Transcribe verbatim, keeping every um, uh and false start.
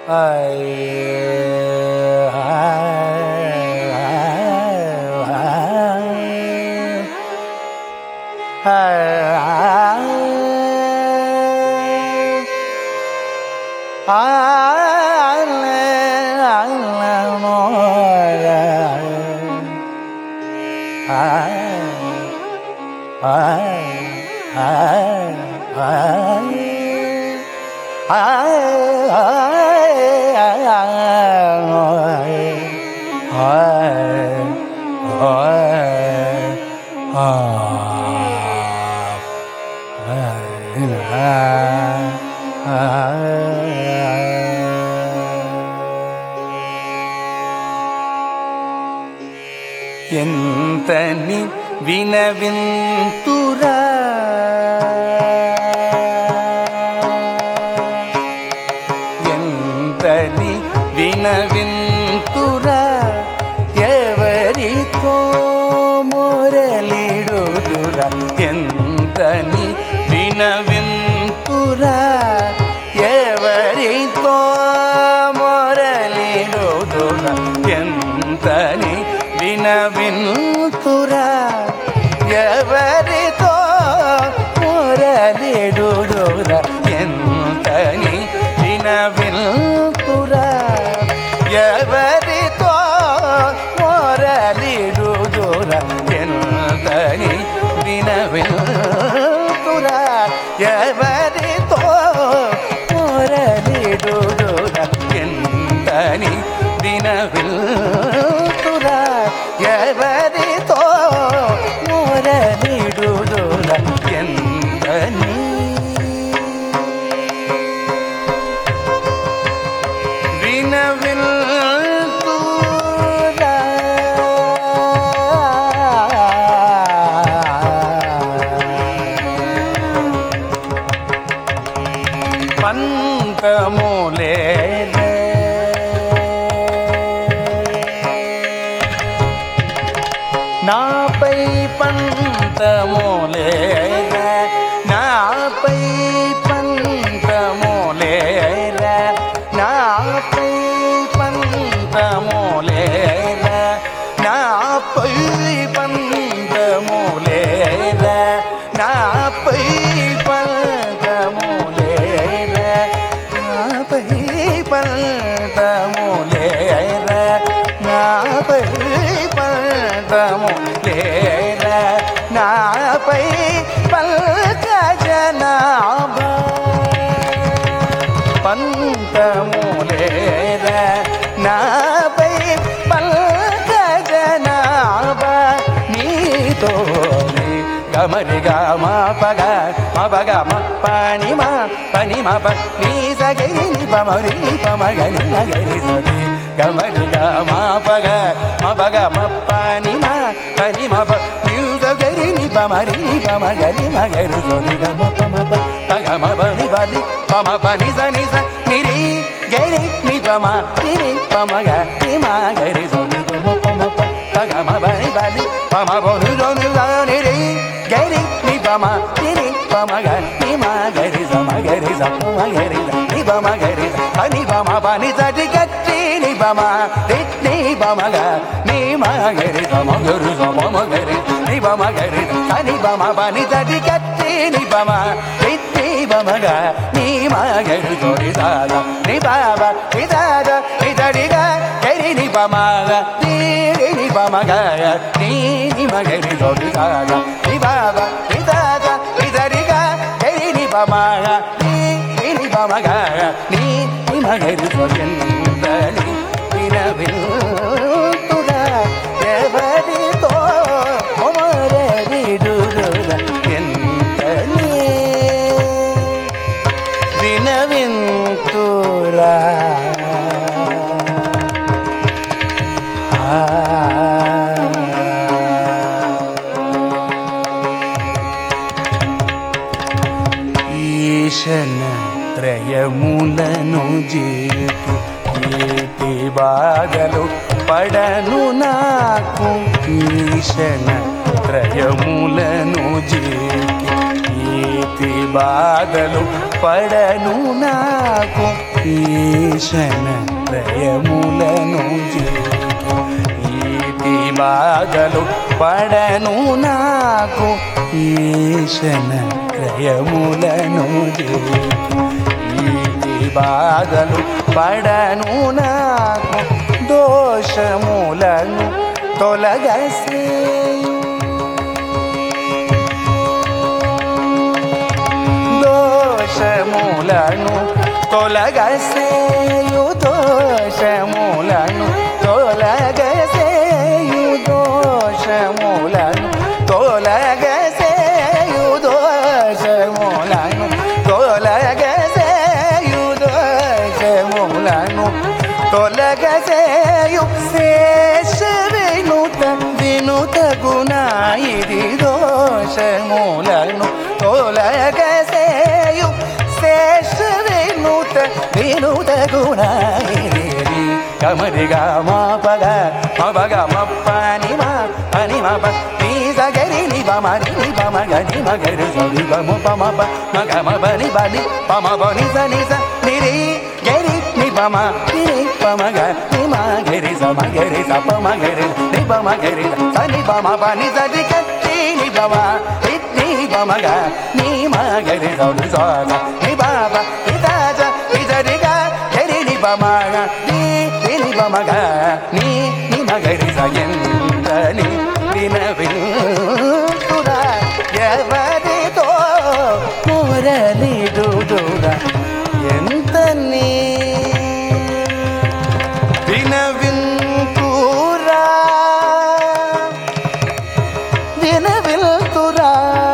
ఎంతని వినవింతురా ఎంతని వినవింతురా ఎవరితో మొరలిడుదురా ఎంతని వినవింతురా ఎవరితో మొరలిడుదురా ఎంతని వినవింతురా ఎవరితో మొరలిడుదురా ఎంతని వినవింతురా ఎవరితో మొరలిడుదురా ఎంతని వినవింతురా ఎవరితో మొరలిడుదురా ఎంతని వినవింతురా ఎవరితో మొరలిడుదురా ఎంతని వినవింతురా పంతములే నాపై పంతములేరా నాపై పంతములేరా నాపై పంతములేరా నాపై పంతములేరా నాపై పంతములేరా నాపై పంతములేరా నాపై పంతములేరా నాపై పంకజనాభా పంతములేరా నాపై పంకజనాభా నీతో గమరి గమ పగ మగ పని మా పని మా పని సగరి పమరి పమగని నగరి సది గమరి గమ పగ మగ పని మా పని మా పని సగరి పమరి పమగని నగరి సది గమ పమ పగ మని బలి పమ పని సని స నిరి గరి ని పమ నిరి పమగ ని మగరి సది గమ పమ పగ మని బలి పమ బొను జొను నిరి గరి ని పమ నిరి పమగ ని మగరి సమగరి సమగరి ని పమగరి అని పమ పని సటి గట్టి ని పమ ని పమగ ని మగరి సమగరి సమగరి ని పమగరి అని పమ పని సటి గట్టి ని పమ ని పమగ ని మగరి సోరి దాద ని బాబా ని దాద ని దడిగ గరి ని పమగ ని ని పమగ ని ని మగరి సోరి దాద ని బాబా ని దాద ని దడిగ గరి ని పమగ ని ని పమగ ని ని మగరి సోరి ఎంతని వినవింతురా ఎవరితో మొరలిడుదురా ఎంతని వినవింతురా ఈశన త్రయములను జీకి ఏటి బాధలు పడను నాకు ఈశన త్రయములను జీకి ఏటి బాధలు పడను నాకు ఈశన త్రయములను జీకి ఈటి బాధలు పడను నాకు ఈశన త్రయములను జీకి ఈటి బాధలు పడను నాకు దోషములను తొలగసేయు దోషములను తొలగసేయు దోషములను తొలగసేయు దోషములను తొలగసేయు దోషములను తొలగసేయు దోషములను తొలగసేయు శేష వినుత వినుత గుణ ఇది దోషములను తొలగసేయు శేష వినుత వినుత గుణ ఇది గమరి గా మా పగ మా పగ మప్పని మా అని మా ప నీ సగరి ని బమ ని బమ గని మగరి సరి బమ పమ ప మగ మ బని బని పమ బని సని స నిరి గరి ని బమ ని పమ గ ని మా గరి స మ గరి స పమ గరి ని బమ గరి స ని బమ బని సరి క ని బమ ని బమ గ ని మా గరి స ని స ని బమ ని ద జ ని సరి గ గరి ని బమ గ ని ని బమ గ ని ని మ గరి స ఎంతని వినవింతురా ఎవరితో మురళిడురా ఎంత నీ వినవింతురా వినవింతురా